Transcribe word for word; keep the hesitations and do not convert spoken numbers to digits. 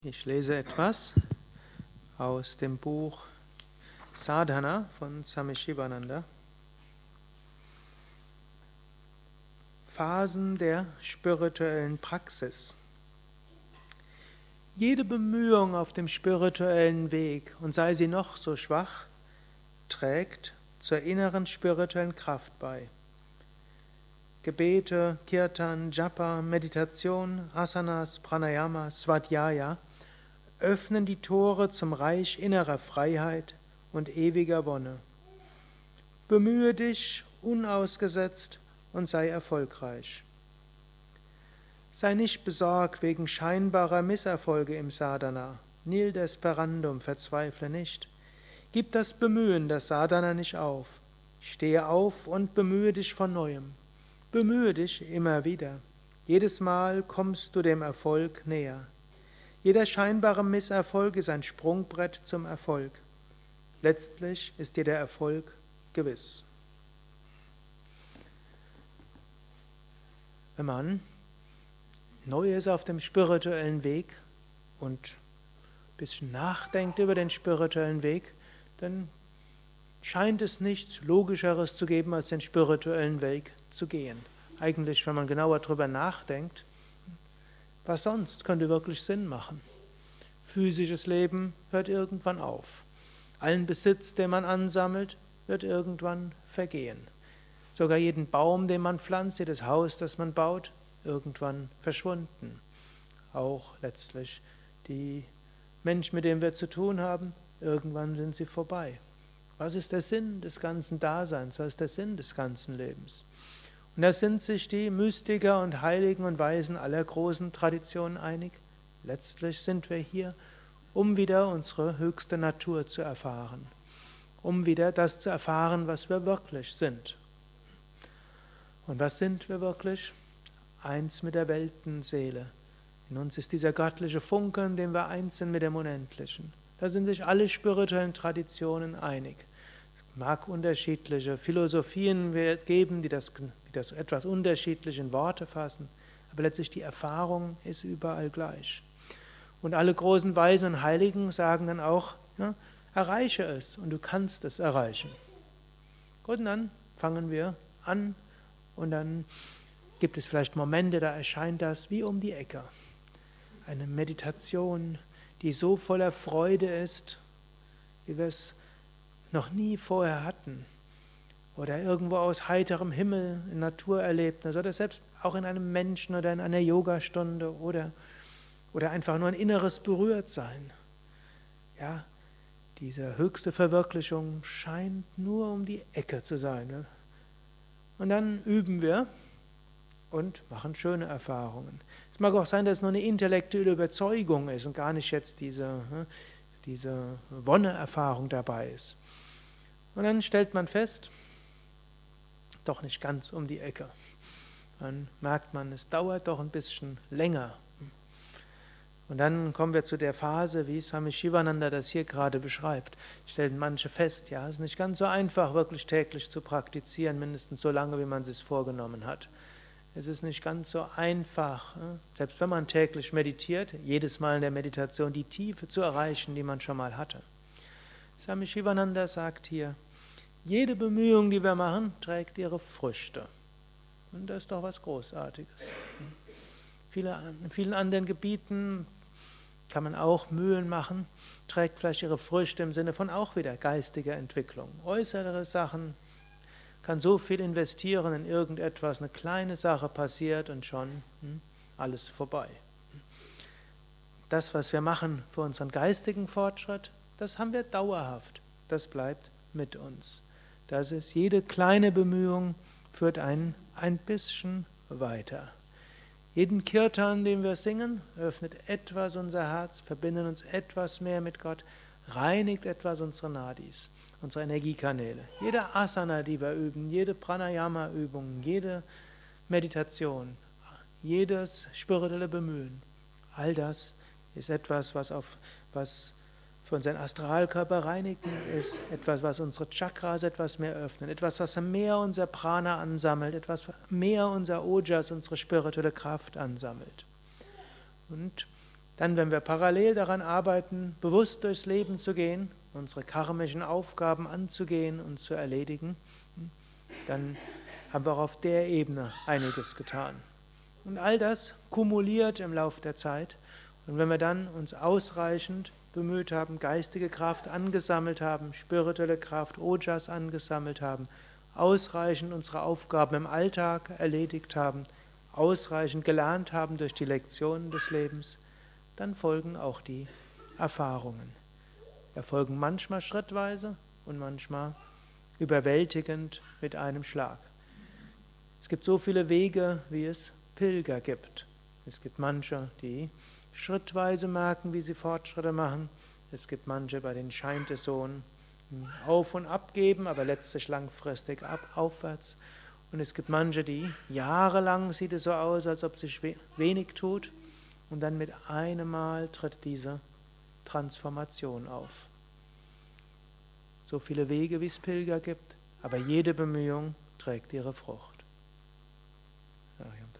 Ich lese etwas aus dem Buch Sadhana von Swami Shivananda. Phasen der spirituellen Praxis. Jede Bemühung auf dem spirituellen Weg, und sei sie noch so schwach, trägt zur inneren spirituellen Kraft bei. Gebete, Kirtan, Japa, Meditation, Asanas, Pranayama, Svadhyaya öffnen die Tore zum Reich innerer Freiheit und ewiger Wonne. Bemühe dich unausgesetzt und sei erfolgreich. Sei nicht besorgt wegen scheinbarer Misserfolge im Sadhana. Nil desperandum, verzweifle nicht. Gib das Bemühen der Sadhana nicht auf. Stehe auf und bemühe dich von Neuem. Bemühe dich immer wieder. Jedes Mal kommst du dem Erfolg näher. Jeder scheinbare Misserfolg ist ein Sprungbrett zum Erfolg. Letztlich ist dir der Erfolg gewiss. Wenn man neu ist auf dem spirituellen Weg und ein bisschen nachdenkt über den spirituellen Weg, dann scheint es nichts Logischeres zu geben, als den spirituellen Weg zu gehen. Eigentlich, wenn man genauer darüber nachdenkt, was sonst könnte wirklich Sinn machen? Physisches Leben hört irgendwann auf. Allen Besitz, den man ansammelt, wird irgendwann vergehen. Sogar jeden Baum, den man pflanzt, jedes Haus, das man baut, irgendwann verschwunden. Auch letztlich die Menschen, mit denen wir zu tun haben, irgendwann sind sie vorbei. Was ist der Sinn des ganzen Daseins? Was ist der Sinn des ganzen Lebens? Und da sind sich die Mystiker und Heiligen und Weisen aller großen Traditionen einig. Letztlich sind wir hier, um wieder unsere höchste Natur zu erfahren, um wieder das zu erfahren, was wir wirklich sind. Und was sind wir wirklich? Eins mit der Weltenseele. In uns ist dieser göttliche Funke, in dem wir eins sind mit dem Unendlichen. Da sind sich alle spirituellen Traditionen einig. Es mag unterschiedliche Philosophien geben, die das, die das etwas unterschiedlich in Worte fassen, aber letztlich die Erfahrung ist überall gleich. Und alle großen Weisen und Heiligen sagen dann auch, ja, erreiche es und du kannst es erreichen. Gut, und dann fangen wir an und dann gibt es vielleicht Momente, da erscheint das wie um die Ecke. Eine Meditation, die so voller Freude ist, wie wir es noch nie vorher hatten. Oder irgendwo aus heiterem Himmel in Naturerlebnis oder selbst auch in einem Menschen oder in einer Yogastunde oder, oder einfach nur ein inneres Berührtsein. Ja, diese höchste Verwirklichung scheint nur um die Ecke zu sein. Ne? Und dann üben wir und machen schöne Erfahrungen. Es mag auch sein, dass es nur eine intellektuelle Überzeugung ist und gar nicht jetzt diese, diese Wonne-Erfahrung dabei ist. Und dann stellt man fest, doch nicht ganz um die Ecke. Dann merkt man, es dauert doch ein bisschen länger. Und dann kommen wir zu der Phase, wie Swami Shivananda das hier gerade beschreibt. Stellen manche fest, ja, es ist nicht ganz so einfach, wirklich täglich zu praktizieren, mindestens so lange, wie man es sich vorgenommen hat. Es ist nicht ganz so einfach, selbst wenn man täglich meditiert, jedes Mal in der Meditation die Tiefe zu erreichen, die man schon mal hatte. Swami Shivananda sagt hier, jede Bemühung, die wir machen, trägt ihre Früchte. Und das ist doch was Großartiges. Viele, in vielen anderen Gebieten kann man auch Mühen machen, trägt vielleicht ihre Früchte im Sinne von auch wieder geistiger Entwicklung. Äußere Sachen, kann so viel investieren in irgendetwas, eine kleine Sache passiert und schon hm, alles vorbei. Das, was wir machen für unseren geistigen Fortschritt, das haben wir dauerhaft. Das bleibt mit uns. Das ist, jede kleine Bemühung führt einen ein bisschen weiter. Jeden Kirtan, den wir singen, öffnet etwas unser Herz, verbindet uns etwas mehr mit Gott, reinigt etwas unsere Nadis, unsere Energiekanäle. Jede Asana, die wir üben, jede Pranayama-Übung, jede Meditation, jedes spirituelle Bemühen, all das ist etwas, was, auf, was für unseren Astralkörper reinigend ist, etwas, was unsere Chakras etwas mehr öffnet, etwas, was mehr unser Prana ansammelt, etwas mehr unser Ojas, unsere spirituelle Kraft ansammelt. Und Dann, wenn wir parallel daran arbeiten, bewusst durchs Leben zu gehen, unsere karmischen Aufgaben anzugehen und zu erledigen, dann haben wir auch auf der Ebene einiges getan. Und all das kumuliert im Laufe der Zeit. Und wenn wir dann uns ausreichend bemüht haben, geistige Kraft angesammelt haben, spirituelle Kraft, Ojas angesammelt haben, ausreichend unsere Aufgaben im Alltag erledigt haben, ausreichend gelernt haben durch die Lektionen des Lebens, dann folgen auch die Erfahrungen. Erfolgen manchmal schrittweise und manchmal überwältigend mit einem Schlag. Es gibt so viele Wege, wie es Pilger gibt. Es gibt manche, die schrittweise merken, wie sie Fortschritte machen. Es gibt manche, bei denen scheint es so ein Auf- und Abgeben, aber letztlich langfristig ab, aufwärts. Und es gibt manche, die jahrelang sieht es so aus, als ob sich wenig tut. Und dann mit einem Mal tritt diese Transformation auf. So viele Wege, wie es Pilger gibt, aber jede Bemühung trägt ihre Frucht. Ja, ja.